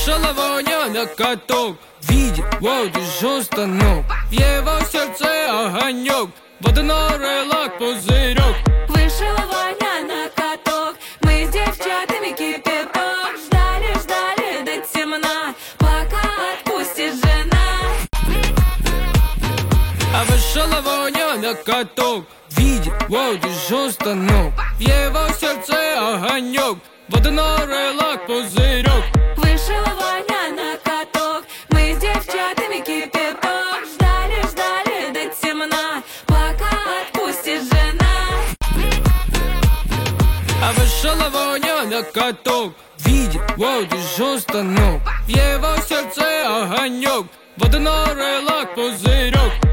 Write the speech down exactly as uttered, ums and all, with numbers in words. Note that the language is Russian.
вышла Ваня на каток, видит воду станок, в его сердце огонек, водяной релак пузырек. Вышла Ваня на каток, мы с девчатами кипяток ждали, ждали до темна, пока отпустит жена. А вышла Ваня на каток, видит воду станок, в его сердце огонек, водяной релак пузырек. Вышла Ваня на каток, мы с девчатами кипяток ждали, ждали до темна, пока отпустит жена. А вышла Ваня на каток, видит воду станок, в его сердце огонек, водяной релак пузырек.